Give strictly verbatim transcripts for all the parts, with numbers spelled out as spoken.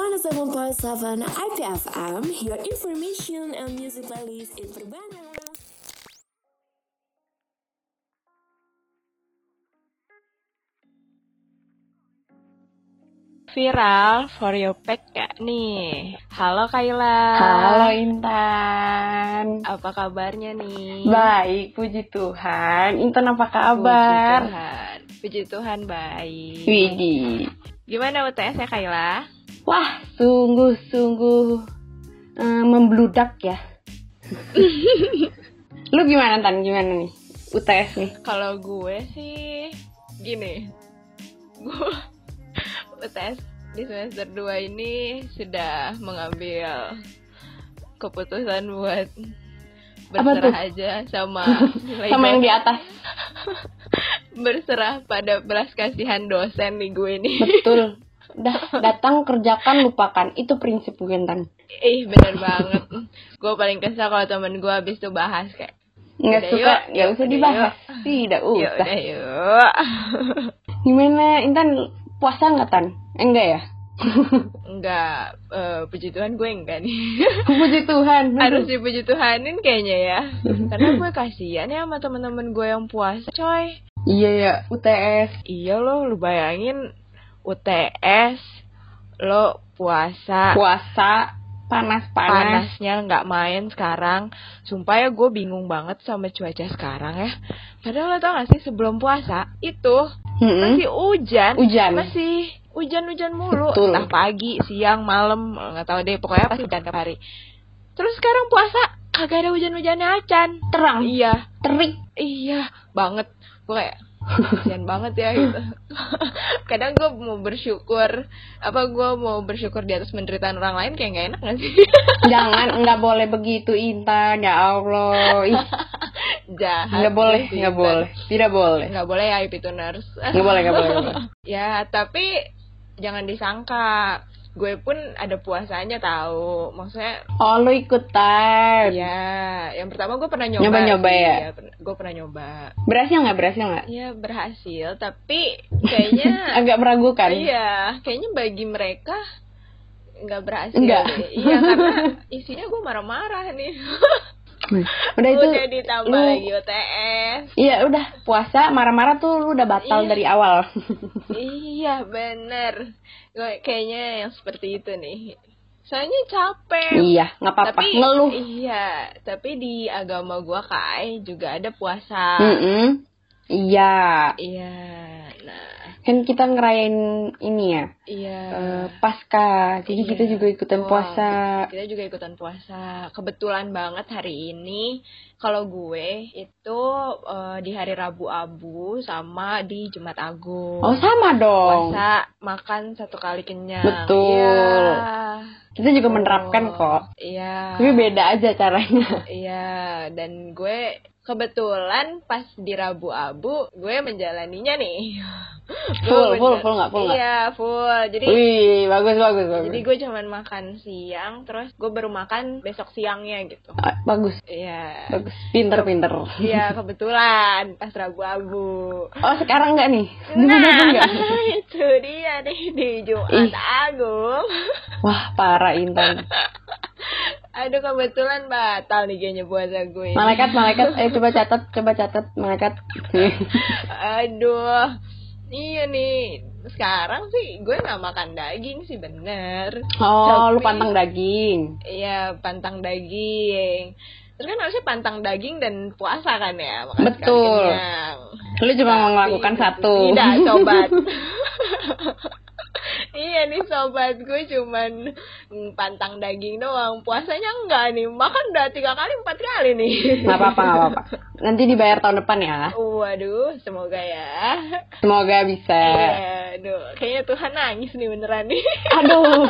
one oh seven point seven I P F M, your information and music playlist in Perbana. Viral for your pack gak nih? Halo Kayla. Halo Intan. Apa kabarnya nih? Baik, puji Tuhan. Intan apa kabar? Puji Tuhan. Puji Tuhan baik. Widih. Gimana U T S ya Kayla? Wah, sungguh-sungguh um, membludak ya. Lu gimana Tan? Gimana nih U T S nih? Kalau gue sih gini. Gue U T S di semester dua ini sudah mengambil keputusan buat berserah aja sama sama yang di atas. Berserah pada belas kasihan dosen nih gue nih. Betul. Dah datang kerjakan lupakan, itu prinsip gue Tan. Ih bener banget. Gue paling kesal kalau temen gue abis itu bahas kayak nggak suka, nggak usah dibahas. Tidak usah. Yuk, udah yuk. Gimana Intan? Puasa nggak Tan? Eh, enggak ya? Enggak, uh, puji Tuhan gue enggak nih. Puji Tuhan. Harus dipuji Tuhanin kayaknya ya. Karena gue kasihan ya sama teman-teman gue yang puasa, coy. Iya ya, U T S. Iya loh, lu bayangin U T S, lo puasa. Puasa, panas-panas. Panasnya nggak main sekarang. Sumpah ya gue bingung banget sama cuaca sekarang ya. Padahal lo tau gak sih sebelum puasa itu hmm. masih hujan, hujan, masih hujan-hujan mulu. Betul. Entah pagi, siang, malam, nggak tahu deh. Pokoknya pasti hujan tiap hari. Terus sekarang puasa kagak ada hujan-hujannya acan. Terang. Iya. Terik. Iya banget. Gue kayak kasian banget ya gitu. Kadang gue mau bersyukur, apa gue mau bersyukur di atas penderitaan orang lain kayak nggak enak nggak sih? Jangan, nggak boleh begitu Intan, ya Allah. Ih. Jahat. Nggak boleh, nggak boleh, tidak boleh. Nggak boleh ya I P Tuners. Nggak boleh, nggak boleh, boleh. Ya tapi jangan disangka. Gue pun ada puasanya tahu, maksudnya. Oh lu ikutan? Ya, yang pertama gue pernah nyoba. Nyoba-nyoba ya? Ya gue pernah nyoba. Berhasil nggak? Berhasil nggak? Iya berhasil, tapi kayaknya agak meragukan. Iya, kayaknya bagi mereka nggak berhasil. Enggak. Deh. Iya karena isinya gue marah-marah nih. Udah itu. Udah ditambah lu, lagi U T S. Iya udah puasa marah-marah tuh lu udah batal iya. dari awal. Iya bener. Gue kayaknya yang seperti itu nih. Soalnya capek. Iya, nggak apa-apa. Tapi, ngeluh. Iya, tapi di agama gue Kai juga ada puasa. Mm-mm. Iya. Iya. Nah, kan kita ngerayain ini ya. Iya. Uh, Pasca. Jadi iya, kita juga ikutan wow, puasa. Kita juga ikutan puasa. Kebetulan banget hari ini kalau gue itu uh, di hari Rabu Abu sama di Jumat Agung. Oh, sama dong. Puasa makan satu kali kenyang. Betul. Ya. Kita juga oh, menerapkan kok. Iya. Tapi beda aja caranya. Iya, dan gue kebetulan pas di Rabu Abu gue menjalaninya nih. Full, full, full nggak full nggak? Iya, full. Jadi, wih, bagus, bagus, bagus. Jadi gue cuman makan siang, terus gue baru makan besok siangnya gitu. Ah, bagus. Iya. Bagus, pinter, pinter. Iya, kebetulan pas Rabu Abu. Oh, sekarang nggak nih? Nah, itu dia nih di Jumat Agung. Wah, parah Intan. Aduh, kebetulan batal nih kayaknya puasa gue. Malaikat, malaikat, ayo coba catat, coba catat, malaikat. Aduh. Iya nih, sekarang sih gue gak makan daging sih bener. Oh, tapi, lu pantang daging. Iya, pantang daging. Terus kan harusnya pantang daging dan puasa kan ya, makan betul. Lu cuma tapi, melakukan satu. Tidak, sobat. Iya nih sobat, gue cuman pantang daging doang. Puasanya enggak nih, makan udah tiga kali, empat kali nih. Gak apa-apa, gak apa-apa. Nanti dibayar tahun depan ya. Waduh, semoga ya. Semoga bisa. Iya, aduh, kayaknya Tuhan nangis nih beneran nih. Aduh.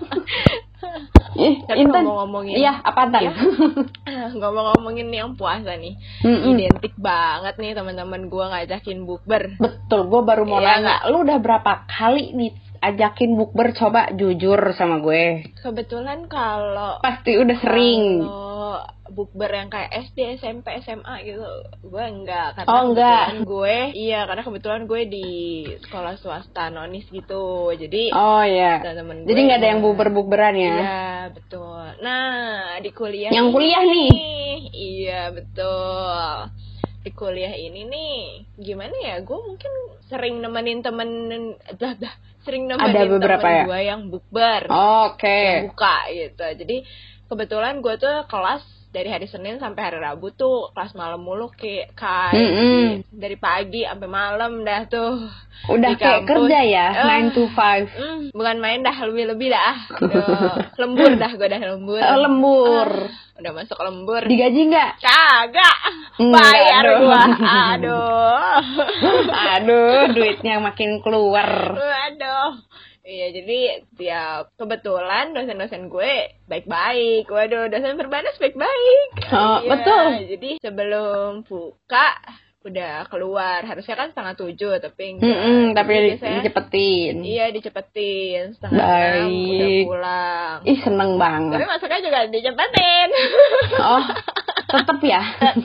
Tapi Intan, ngomong-ngomongin. Iya, apa Tan? Ya? Ngomong-ngomongin yang puasa nih, Mm-mm. identik banget nih teman-teman gue ngajakin bukber. Betul, gue baru mau ya, nanya, lu udah berapa kali nih ajakin bukber? Coba jujur sama gue. Kebetulan kalau pasti udah sering. Kalau kalau bukber yang kayak S D, S M P, S M A gitu, gue enggak. Karena Oh, enggak. kebetulan gue, iya karena kebetulan gue di sekolah swasta nonis gitu. Jadi Oh iya. temen-temen gue Jadi nggak ada yang iya. bukber-bukberan ya? Iya betul. Nah di kuliah Yang ini, kuliah nih. iya betul. Di kuliah ini nih, gimana ya? Gue mungkin sering nemenin temen, dah dah, sering nemenin Ada beberapa temen ya? gue yang bukber, Oke. yang buka gitu. Jadi kebetulan gue tuh kelas dari hari Senin sampai hari Rabu tuh kelas malam mulu kayak kayak Mm-mm. dari pagi sampai malam dah tuh. Udah di kayak kampus. kerja ya, Ah. nine to five. Hmm, bukan main dah, lebih-lebih dah. Udah lembur dah, gue dah lembur. Oh, lembur. Ah, udah masuk lembur. Digaji nggak? Kagak. Enggak Bayar dong. gua. Aduh. Aduh, duitnya makin keluar. Waduh. Iya, jadi ya kebetulan dosen-dosen gue baik-baik. Waduh, dosen berbanas baik-baik. Oh, Iya, betul. Jadi sebelum buka udah keluar. Harusnya kan setengah tujuh, tapi enggak. Mm-mm, tapi Jadi di- biasanya- dicepetin. Iya, dicepetin. Setengah enam udah Baik. pulang. Ih, seneng Tapi banget. masuknya juga dicepetin. Oh, tetep ya.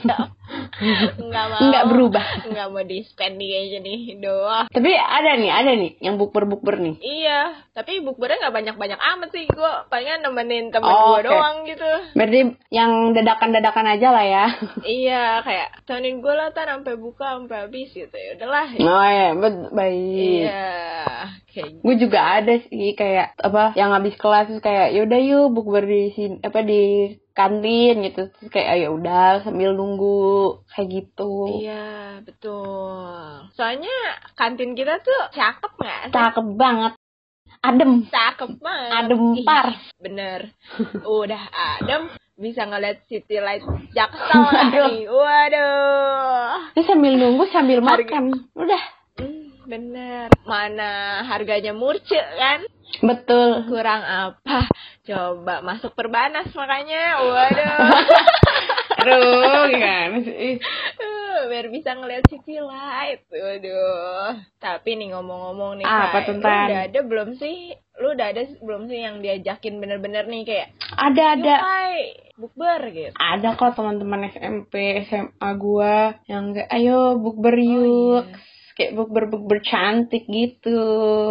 Enggak mau. Enggak berubah. Enggak mau di spend aja nih doang. Tapi ada nih, ada nih yang bukber-bukber nih. Iya, tapi bukbernya nggak banyak-banyak amat sih. Gue palingan nemenin temen Oh, gue oke. doang gitu. Berarti yang dadakan-dadakan aja lah ya. Iya, kayak temenin gue lah tan sampai buka sampai habis gitu. Ya udahlah. Oh ya, bet- baik. Iya, kayak gitu. Gue juga ada sih kayak apa yang habis kelas terus kayak yaudah yuk bukber di sini apa di kantin gitu terus kayak ayo udah sambil nunggu kayak gitu. Iya, betul. Soalnya kantin kita tuh cakep nggak? sih? Cakep banget, adem, Cakep banget. adem Ih, par. bener. Udah adem, bisa ngeliat city light Jaksel lah Waduh. nih. Waduh. Terus sambil nunggu sambil Harga- makan, udah. Hmm, bener. Mana harganya murce kan? Betul. Kurang apa? Coba masuk perbanas makanya. Waduh. Aduh, gimana sih? Eh, biar bisa ngeliat city light. Waduh. Tapi nih ngomong-ngomong nih, Apa Kai, tuh, lu Tan? udah ada belum sih? Lu udah ada belum sih yang diajakin bener-bener nih kayak Ada ada. "Yuk, Kai, bukber gitu." Ada kok teman-teman S M P, S M A gua yang kayak ayo bukber Oh, yuk. iya. Kayak bukber-bukber cantik gitu.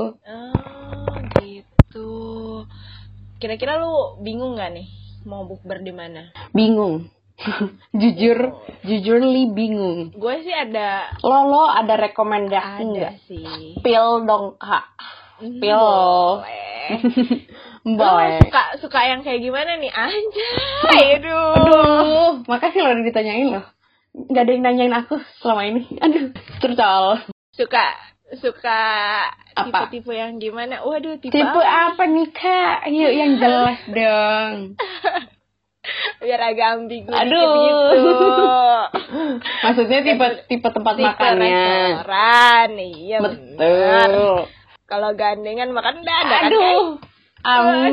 Oh, gitu. Kira-kira lu bingung gak nih mau bukber di mana? Bingung. jujur, jujur li bingung. Gue sih ada Lo lo ada rekomendasi ada nggak? sih. Pil dong kak. Hmm, Pil. Boleh. Lu Boleh. suka suka yang kayak gimana nih? Anjay, aduh. Aduh, makasih lo udah ditanyain lo. Gak ada yang nanyain aku selama ini. Aduh, curcol. Suka suka Apa? tipe-tipe yang gimana? Waduh, tipe, Tipe apa? apa nih kak? Yuk yang jelas dong. Biar agak ambigu dikit Aduh. gitu. Maksudnya tipe tipe tempat Tipe makannya. restoran, iya benar. Betul. Kalau gandengan makan dadakan. Aduh. Amin.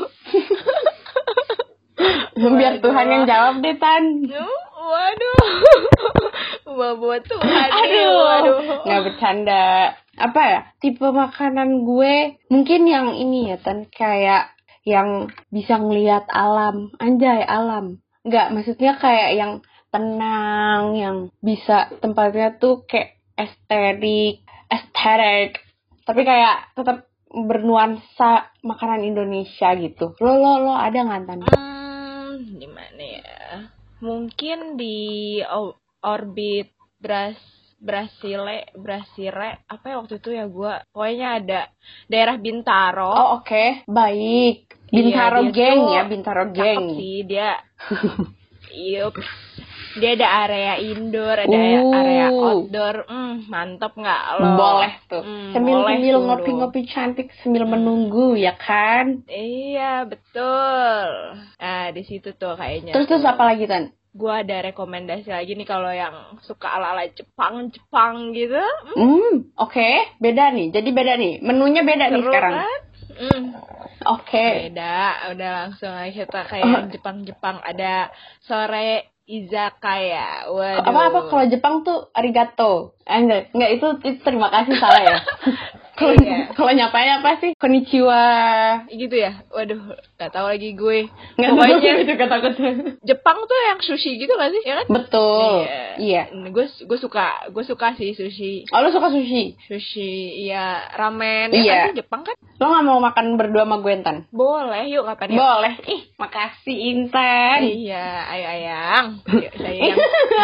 Biar Tuhan yang jawab deh Tan. Aduh, waduh. Bawa Tuhan. Aduh. Waduh. Nggak bercanda. Apa ya? Tipe makanan gue mungkin yang ini ya Tan, kayak yang bisa ngelihat alam. Anjay, alam. Nggak, maksudnya kayak yang tenang, yang bisa tempatnya tuh kayak estetik, estetik. Tapi kayak tetap bernuansa makanan Indonesia gitu. Lo lo lo ada nggak Tan? Hmm, di mana ya? Mungkin di o- orbit Bras Brasile, Brasile, apa ya waktu itu ya gua? Pokoknya ada daerah Bintaro. Oh oke, baik. Bintaro Iya, dia geng tuh ya, Bintaro cakep geng. sih dia. Yups. Dia ada area indoor, ada Uh. area outdoor. Hmm, mantep nggak lo? Boleh tuh. Hmm, sambil boleh sambil tuh. ngopi-ngopi cantik sambil menunggu ya kan. Iya, betul. Nah, di situ tuh kayaknya. Terus terus apa lagi Tan? Gua ada rekomendasi lagi nih kalau yang suka ala-ala Jepang-Jepang gitu. Hmm, Hmm, oke, beda nih. Jadi beda nih. Menunya beda nih seru sekarang. kan? Hmm, Oke. beda. Udah langsung aja kita kayak yang Jepang-Jepang. Ada sore izakaya. Waduh. Apa apa kalau Jepang tuh arigato. Eh, enggak, enggak itu, itu terima kasih salah ya. Kalau Iya. kalau nyapanya apa sih? Konnichiwa. Gitu ya. Waduh, gak tahu lagi gue. Nggak Pokoknya tahu itu kata-kata. Jepang tuh yang sushi gitu gak sih? Ya kan? Betul. Iya. Gue gue suka gue suka sih sushi. Oh, lo suka sushi? Sushi, iya, ramen. Iya. Ya kan sih Jepang kan? Lo nggak mau makan berdua sama gue, Intan? Boleh, yuk kapan ya? Boleh. Ih, makasih Intan. Iya, ayo ayang. Yuk, sayang.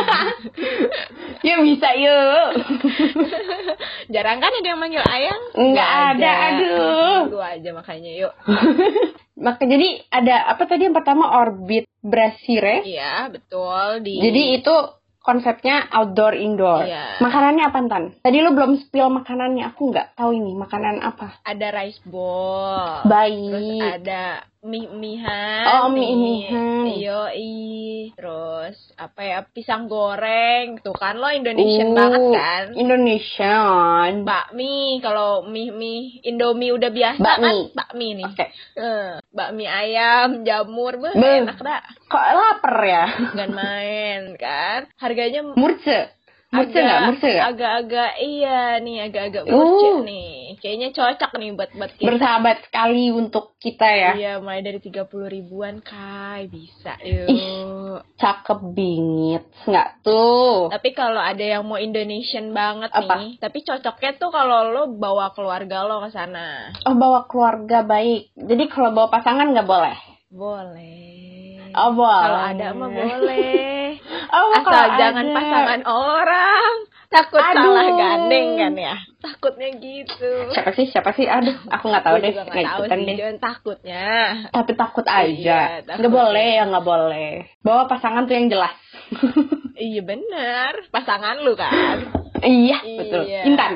Ya bisa yuk. Jarang kan ada yang manggil ayang? Nggak ada, aduh. Lu aja makanya yuk. Maka jadi ada apa tadi yang pertama Orbit Brasile. Iya, betul di. Jadi itu konsepnya outdoor indoor. Iya. Makanannya apa, Tan? Tadi lu belum spill makanannya. Aku nggak tahu ini makanan apa. Ada rice ball. Baik. Terus ada mie mihan. Oh, mie-mihan. Iyo, terus apa ya? Pisang goreng. Tuh kan lo Indonesian Uh, banget kan? Indonesian. Bakmi, kalau mie mie Indomie udah biasa Bakmi. kan bakmi nih. Oke. Eh, bakmi ayam, jamur, beh, Beh. enak dah. Kok lapar ya? Gak main kan? Harganya Murce. Murce agak- nggak? Murce nggak? Agak-agak iya nih, agak-agak Uh. murce nih. Kayaknya cocok nih buat buat kita. Bersahabat sekali untuk kita ya. Iya, mulai dari tiga puluh ribuan, Kai. Bisa, yuk. Ih. Cakep bingit. Nggak tuh? Tapi kalau ada yang mau Indonesian banget Apa? nih, tapi cocoknya tuh kalau lo bawa keluarga lo ke sana. Oh, bawa keluarga baik. Jadi kalau bawa pasangan nggak boleh? Boleh. Oh, boleh. Kalau ada mah boleh. Oh, Asal kalau jangan ada. pasangan orang. Takut Aduh. salah gandeng kan ya. Takutnya gitu. Siapa sih? Siapa sih? Aduh, aku nggak tahu Gue deh. juga Nggak nggak tahu ikutan sih, deh. cuman takutnya. Tapi takut aja. Iya, takut. Nggak boleh ya, nggak boleh. Bawa pasangan tuh yang jelas. Iya bener, pasangan lu kan. Iya, betul. Iya. Intan.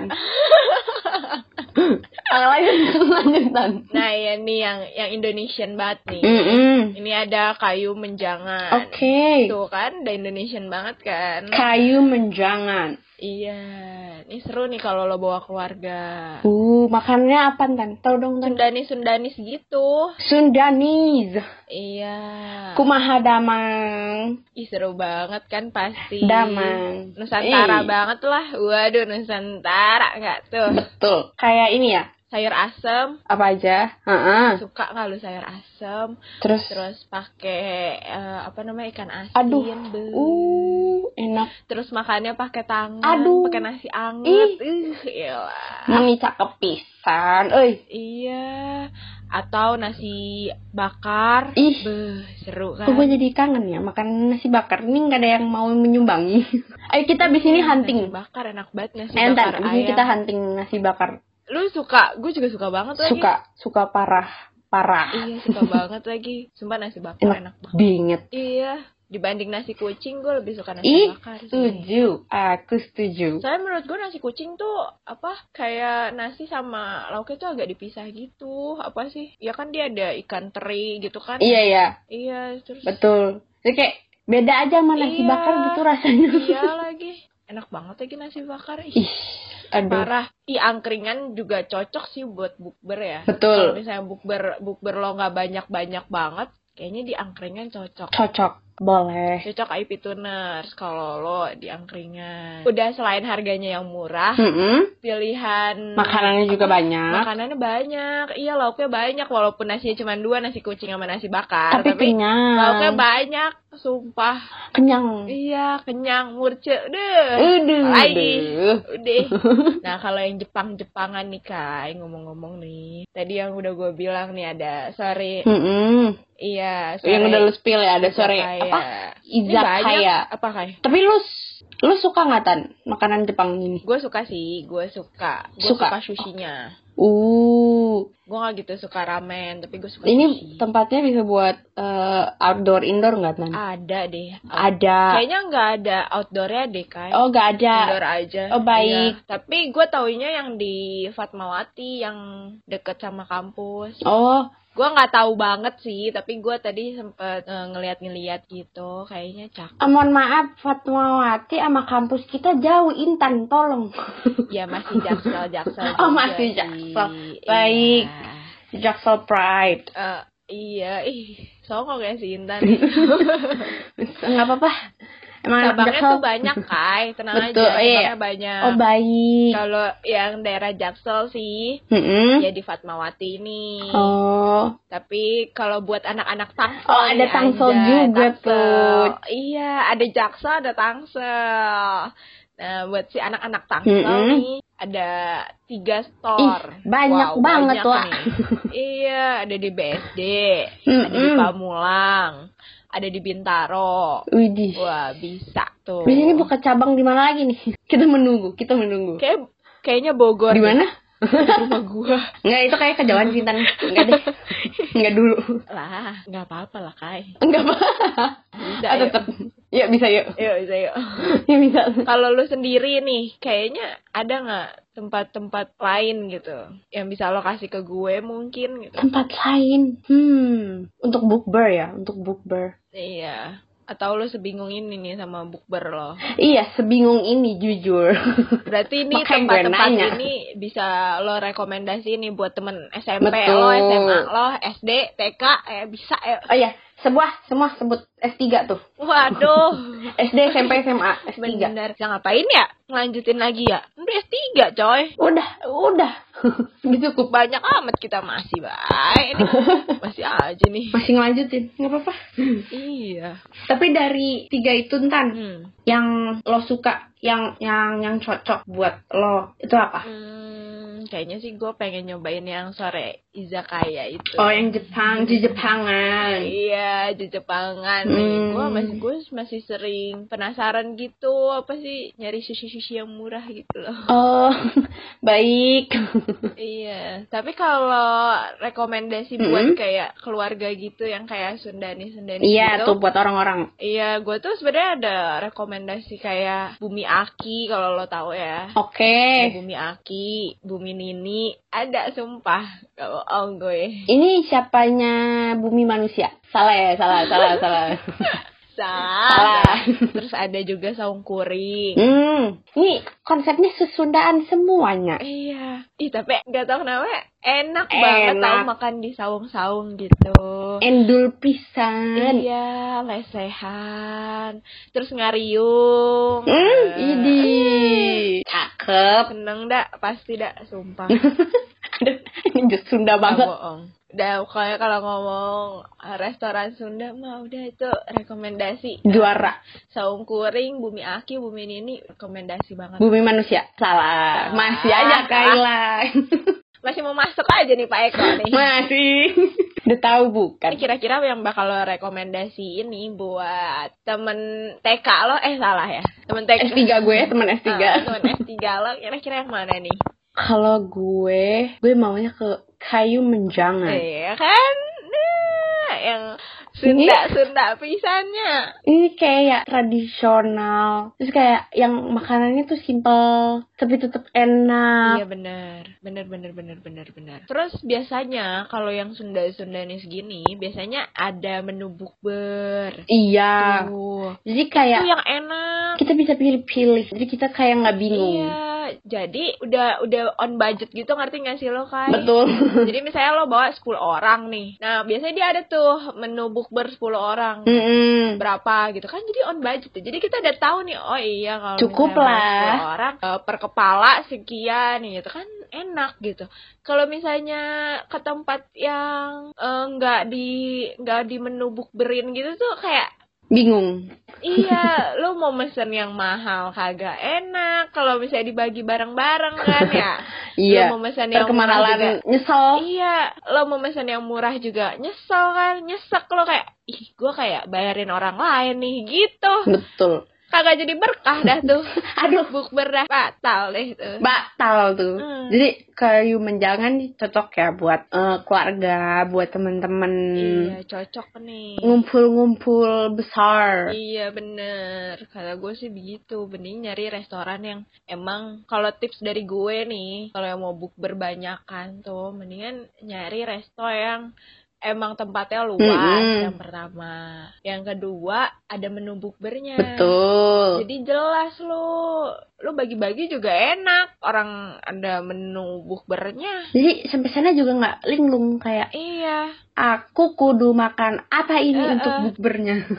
Ah, lanjut, lanjut, Tan. Nah ya nih yang yang Indonesian banget nih. Mm-mm. Ini ada kayu menjangan. Oke. Tuh kan, udah Indonesian banget kan. Kayu menjangan. Iya, ini seru nih kalau lo bawa keluarga. Uh, makannya apa, Tan? Tahu dong, Tan. Sundanis-sundanis gitu. Sundanese. Iya. Kumaha damang. Ih seru banget kan pasti. Damang. Nusantara Ih. banget lah. Waduh Nusantara nggak tuh. Betul. Kayak ini ya. Sayur asem. Apa aja? Heeh. Suka nggak lu sayur asem? Terus, Terus pakai eh, apa namanya ikan asin. aduh. Beuh. Uh, enak. Terus makannya pakai tangan. Aduh. Pakai nasi anget. Ih. Ih, iyalah. Mami cakep pisan. Euy. Iya. Atau nasi bakar. Ih. Beuh, seru kan? Kok gue jadi kangen ya makan nasi bakar. Ini nggak ada yang mau menyumbangi. Ayo kita abis ini hunting. Nasi bakar enak banget nasi Eh, bakar ntar, abis ini ayam. kita hunting nasi bakar. Lu suka? Gue juga suka banget lagi. Suka, suka parah, parah. Iya suka banget lagi. Sumpah nasi bakar enak, Enak banget. binget. Iya. Dibanding nasi kucing gue lebih suka nasi Ih, bakar sih. setuju. Aku setuju. Soalnya menurut gue nasi kucing tuh apa kayak nasi sama lauknya tuh agak dipisah gitu. Apa sih? Ya kan dia ada ikan teri gitu kan. Iya, iya. Iya terus. Betul. Jadi kayak beda aja sama nasi Iya. bakar gitu rasanya. Iya lagi. Enak banget lagi nasi bakar. Ih. Ih, aduh. Parah. Di angkringan juga cocok sih buat bukber ya. Betul. Kalau misalnya bukber bukber lo nggak banyak banyak banget, kayaknya di angkringan cocok. Cocok. Boleh. Cocok I P Tuners kalau lo di angkringan. Udah selain harganya yang murah, Mm-mm. pilihan Makanannya juga banyak. makanannya banyak. Iya lauknya banyak walaupun nasinya cuma dua, nasi kucing sama nasi bakar. Tapi kenyang. lauknya banyak, sumpah. Kenyang. Iya kenyang murce deh. Udah. Lagi. Udah. Udah. Nah kalau yang Jepang-Jepangan nih Kai, ngomong-ngomong nih. Tadi yang udah gue bilang nih ada sore. Mm-mm. Iya sore. Yang udah lu spill ya, ada sore Izakaya. apa? Ini banyak. Izakaya. Apa Kai? Tapi lu lu suka nggak, Tan, makanan Jepang ini? Gue suka sih, gue suka. Gue Suka. suka sushinya. Uh, Gue gak gitu suka ramen, tapi gue suka ini sushi. tempatnya bisa buat eh, outdoor indoor nggak, Tan? Ada deh. Ada. Kayaknya nggak ada outdoornya deh Kai. Oh, nggak ada. Indoor aja. Oh, baik. Iya. Tapi gue taunya yang di Fatmawati yang deket sama kampus. Oh, Gue nggak tahu banget sih, tapi gue tadi sempet eh, ngeliat-ngeliat gitu, kayaknya cakep. eh, mohon maaf, Fatmawati sama kampus kita jauh, Intan, tolong. Ya masih jaksel jaksel. Oh, juga masih sih. Jaksel. Baik. Iya. Jaksel Pride. Eh, iya, ih, songong ya si Intan. Nggak apa-apa. Emang anak cabangnya Jaksel. tuh banyak, Kai. Tenang Betul, aja, iya. cabangnya banyak. Oh baik. Kalau yang daerah Jaksel sih, Mm-mm. ya di Fatmawati ini. Oh. Tapi kalau buat anak-anak Tangsel, Oh, ada nih, Tangsel anjay, juga Tangsel. tuh. Iya, ada Jaksel, ada Tangsel. Nah, buat si anak-anak Tangsel Mm-mm. nih, ada tiga store. Ih, banyak Wow, banget, banyak Wak. nih. Iya, ada di B S D, Mm-mm. ada di Pamulang, ada di Bintaro. Widih. Wah, bisa tuh. Di sini buka cabang di mana lagi nih? Kita menunggu, kita menunggu. Kayak kayaknya Bogor. Di deh. mana? Di rumah gua. Enggak, itu kayak kejauhan sih, Tan. Enggak deh. Enggak dulu. Lah, nggak apa-apa lah, Kai. Enggak apa. Bisa, Ah, yuk. tetap. Yuk, bisa yuk. Yuk, bisa yuk. Ya bisa. Kalau lu sendiri nih, kayaknya ada nggak tempat-tempat lain gitu yang bisa lo kasih ke gue mungkin gitu? Tempat lain. Hmm, untuk bukber ya, untuk bukber. Iya. Atau lo sebingung ini nih sama bukber lo? Iya, sebingung ini jujur. Berarti ini Makanya gue tempat-tempat nanya. ini bisa lo rekomendasi nih buat temen S M P Betul. lo, S M A lo, S D, T K, eh bisa ya. Oh iya, sebuah semua sebut S tiga tuh. Waduh. S D, S M P, S M A, S tiga. Bener. Ya ngapain ya? Ngelanjutin lagi ya? Udah S tiga coy. Udah, udah. Udah cukup. Banyak amat kita masih, baik. Ini masih aja nih. Masih ngelanjutin, nggak apa-apa. Iya. Tapi dari tiga itu Tan, Hmm. yang lo suka, yang yang yang cocok buat lo itu apa? Hmm, kayaknya sih gue pengen nyobain yang sore izakaya itu. Oh, yang Jepang, di Jepangan. Iya, di Jepangan nih. Hmm. Gue masih gue masih sering penasaran gitu, apa sih nyari sushi-sushi yang murah gitu loh. Oh, baik. Iya, tapi kalau rekomendasi Mm-mm. buat kayak keluarga gitu yang kayak Sundani-Sundani Iya, gitu. tuh buat orang-orang. Iya, gue tuh sebenarnya ada rekomendasi kayak Bumi Aki kalau lo tahu ya. Oke. Ada Bumi Aki, Bumi Nini, ada sumpah. Gak bohong gue. Ini siapanya Bumi Manusia? Salah ya, salah, salah, salah. Salah. Salah. Terus ada juga Saung Kuring. Hmm, ini konsepnya sesundaan semuanya. Iya. Ih, tapi gak tau kenapa enak, Enak. banget tau makan di saung-saung gitu. Endul pisan. Iya, lesehan. Terus ngariung. Hmm, Eh, idi. Cakep. Seneng dah, pasti dah, sumpah. Aduh, ini just Sunda Gak banget. bohong. Udah, kayak kalau ngomong restoran Sunda mah udah itu rekomendasi. Juara. Saung Kuring, Bumi Aki, Bumi Nini rekomendasi banget. Bumi Manusia. Salah. Salah. Masih aja Kaila. Masih mau masuk aja nih Pak Eko nih. Masih. Udah tahu bukan? Ini kira-kira yang bakal lo rekomendasi ini buat temen T K lo, eh salah ya, temen T K. S tiga gue, teman S tiga. Ah, temen S tiga lo, kira-kira yang mana nih? Kalau gue, gue maunya ke Kayu Menjangan. Iya kan? Nah, yang Sunda-Sunda pisannya. Ini kayak tradisional. Terus kayak yang makanannya tuh simple, tapi tetap enak. Iya bener, bener bener bener bener bener. Terus biasanya kalau yang Sunda-Sundanis gini, biasanya ada menu bukber. Iya. Tuh. Jadi Itu kayak yang enak. kita bisa pilih-pilih. Jadi kita kayak nggak bingung. Iya, jadi udah udah on budget gitu, ngerti nggak sih lo Kai? Betul. Jadi misalnya lo bawa sepuluh orang nih. Nah, biasanya dia ada tuh menu bukber sepuluh orang. Mm-mm. Berapa gitu kan, jadi on budget tuh. Jadi kita udah tahu nih, oh iya kalau Cukup misalnya lah. sepuluh orang eh, per kepala sekian nih, gitu kan enak gitu. Kalau misalnya ke tempat yang eh, nggak di nggak di menu bukberin gitu tuh kayak Bingung. iya, lu mau mesen yang mahal kagak enak. Kalau misalnya dibagi bareng-bareng kan ya. Iya. Lu mau mesen yang murah Perkemahalan juga. nyesel. Iya, lo mau mesen yang murah juga nyesel kan, nyesek lo kayak, ih gue kayak bayarin orang lain nih gitu. Betul. Kagak jadi berkah dah tuh. Aduh. Bukber dah batal deh tuh. Batal tuh. Hmm. Jadi Kayu Menjangan nih cocok ya buat eh, keluarga, buat temen-temen. Iya, cocok nih. Ngumpul-ngumpul besar. Iya bener, kata gue sih begitu. Mending nyari restoran yang emang, kalau tips dari gue nih, kalau yang mau bukber banyakan tuh, mendingan nyari resto yang emang tempatnya luas. Mm-mm. Yang pertama, yang kedua ada menu bukbernya. Betul. Jadi jelas lu, lu bagi-bagi juga enak. Orang ada menu bukbernya. Jadi sampai sana juga nggak linglung kayak Iya. aku kudu makan apa ini Eh, untuk eh. bukbernya.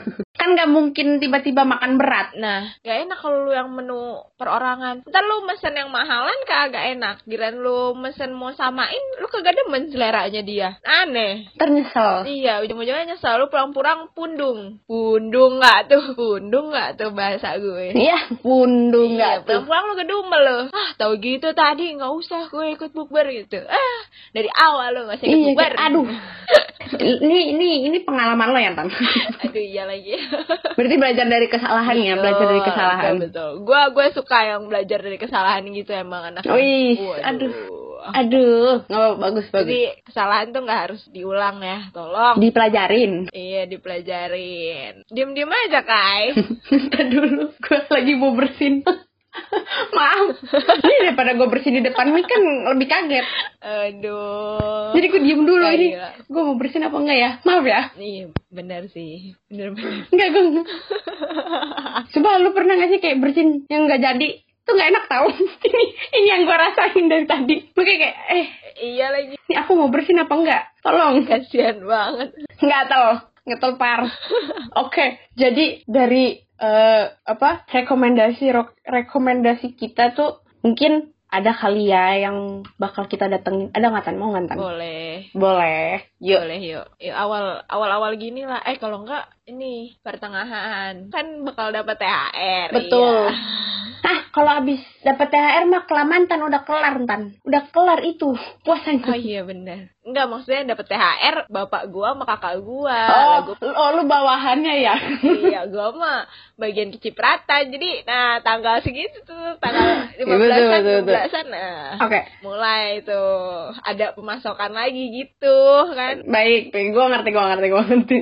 kan nggak mungkin tiba-tiba makan berat. Nah, gak enak kalau lu yang menu perorangan. Ntar lu mesen yang mahalan kagak enak. Giliran lu mesen mau samain, lu kagak demen seleranya dia. Aneh. Ternyesel. Iya, ujung-ujungnya nyesel. Lu pulang-pulang pundung. Pundung gak tuh? Pundung gak tuh bahasa gue? Iya, pundung Iya, nggak tuh. pulang-pulang lu gedumel lu. Ah, tahu gitu tadi nggak usah gue ikut bukber gitu. Ah, dari awal lu nggak usah ikut Iya, bukber. kayak, aduh. ini ini ini pengalaman lo ya, Tan. Aduh, iya lagi. Berarti belajar dari kesalahan ya, belajar dari kesalahan. Betul, betul. Gue gue suka yang belajar dari kesalahan gitu emang anak. Wih, aduh. Aduh, nggak bagus bagus. Jadi kesalahan tuh nggak harus diulang ya, tolong. Dipelajarin. Iya, dipelajarin. Diem-diem aja, Kai. Ntar dulu, gue lagi mau bersin. Maaf. Ini daripada gue bersin di depan mic kan lebih kaget. Aduh. Jadi gue diem dulu Gak ini. gila. Gue mau bersin apa enggak ya? Maaf ya. Iya, benar sih. Bener-bener. Enggak, gue enggak. Coba lu pernah gak sih kayak bersin yang nggak jadi? Itu nggak enak tau. ini ini yang gue rasain dari tadi. Makanya kayak eh Iya lagi. ini aku mau bersin apa enggak? Tolong. Kasian banget. Nggak tau. Ngetel par. Oke, jadi dari uh, apa rekomendasi rekomendasi kita tuh mungkin ada kali ya yang bakal kita datengin. Ada nggak, Tan? Mau nggak, Tan? Boleh. Boleh. Yuk. Boleh yuk. Yuk awal awal awal gini lah. Eh kalau enggak ini pertengahan kan bakal dapat T H R. Betul. Iya. Ah, kalau habis dapat T H R mah kelamaan, Tan, udah kelar, Tan. Udah kelar itu puasanya. Oh iya benar. Enggak, maksudnya dapat T H R bapak gua sama kakak gua. Oh, Gua, oh, lu bawahannya ya? iya, gua mah bagian kecipratan. Jadi, nah tanggal segitu tuh, tanggal lima Betul, belasan, betul, enam belasan, nah. Oke. Okay. Mulai tuh ada pemasokan lagi gitu kan. Baik, baik. Gua ngerti, gua ngerti, gua ngerti.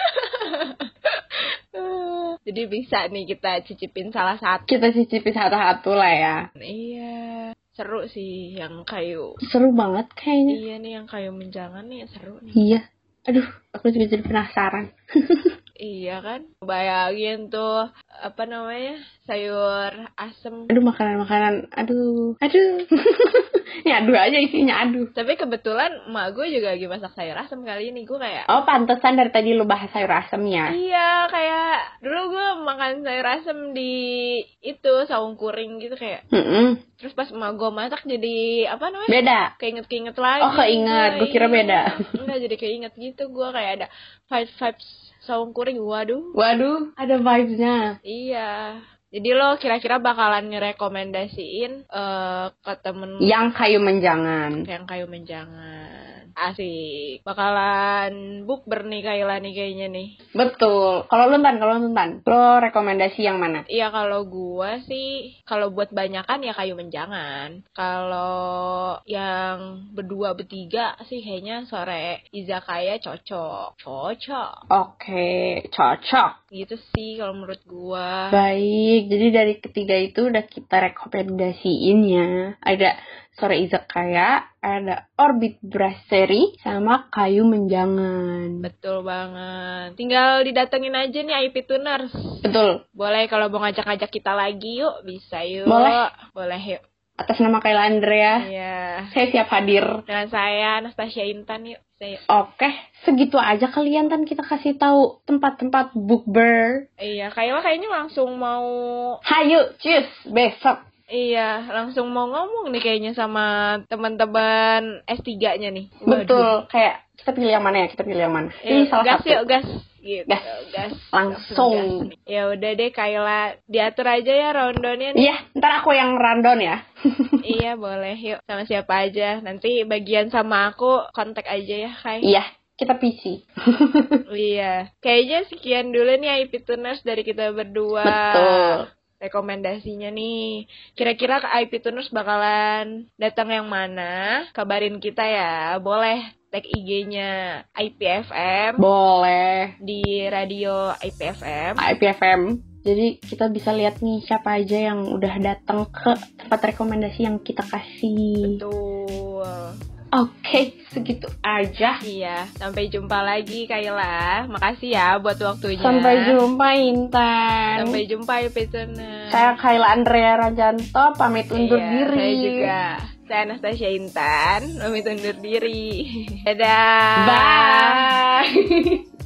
Jadi bisa nih kita cicipin salah satu. Kita cicipin satu-satu lah ya. Iya, seru sih yang kayu. Seru banget kayaknya. Iya nih yang kayu menjangan nih seru nih. Iya. Aduh, aku juga jadi penasaran. Iya kan? Bayangin tuh apa namanya? Sayur asem. Aduh, makanan-makanan. Aduh. Aduh. Ini aduh aja isinya, aduh. Tapi kebetulan emak gue juga lagi masak sayur asem kali ini. Gue kayak, oh, pantesan dari tadi lu bahas sayur asem ya. iya, kayak dulu gue makan sayur asem di itu saung kuring gitu kayak. Mm-mm. Terus pas emak gue masak jadi apa namanya? Beda. Keinget-keinget lagi. Oh, keinget. Gue kira beda. Enggak, jadi keinget gitu. Gue kayak ada vibes-vibes saung kuring. Waduh. Waduh, ada vibes-nya. Iya. Jadi lo kira-kira bakalan ngerekomendasiin uh, ke temen yang kayu menjangan. Yang kayu menjangan. Asik. Bakalan bukber nih Kayla nih kayaknya nih. Betul. Kalau lu, Tan, kalau lu, Tan, lo rekomendasi yang mana? Iya, kalau gua sih kalau buat banyakan ya kayu menjangan. Kalau yang berdua bertiga sih kayaknya sore izakaya cocok. Cocok. Oke, cocok. Gitu sih kalau menurut gua. Baik, jadi dari ketiga itu udah kita rekomendasiin ya. Ada sore izakaya, ada Orbit Brasserie, sama kayu menjangan. Betul banget. Tinggal didatengin aja nih I P Tuners. Betul. Boleh kalau mau ngajak-ngajak kita lagi yuk, bisa yuk. Boleh. Boleh yuk. Atas nama Kayla Andrea, Iya. saya siap hadir. Dengan saya Anastasia Intan yuk. Saya. Oke, segitu aja kalian, Tan, kita kasih tahu tempat-tempat bukber. Iya, Kayla kayaknya langsung mau. Hayu, cus, besok. Iya, langsung mau ngomong nih kayaknya sama teman-teman S tiga-nya nih. Waduh. Betul, kayak kita pilih yang mana ya? Kita pilih yang mana? Ini salah gas satu. yuk, gas. Gitu, gas. gas. Langsung. Gas. Ya udah deh Kayla, diatur aja ya rundownnya nih. Iya, ntar aku yang rundown ya. Iya, boleh yuk. Sama siapa aja. Nanti bagian sama aku kontak aja ya, Kay. Iya, kita P C. Iya. Kayaknya sekian dulu nih I P Tuners dari kita berdua. Betul. Rekomendasinya nih. Kira-kira ke I P Tuners bakalan datang yang mana? Kabarin kita ya. Boleh tag I G-nya I P F M. Boleh. Di radio I P F M. I P F M. Jadi kita bisa lihat nih siapa aja yang udah datang ke tempat rekomendasi yang kita kasih. Betul. Oke, segitu aja. Iya, sampai jumpa lagi Kayla. Makasih ya buat waktunya. Sampai jumpa, Intan. Sampai jumpa I P Tuners. Saya Kayla Andrea Rajanto, pamit undur iya, diri. Saya juga. Saya Anastasia Intan, pamit undur diri. Dadah. Bye.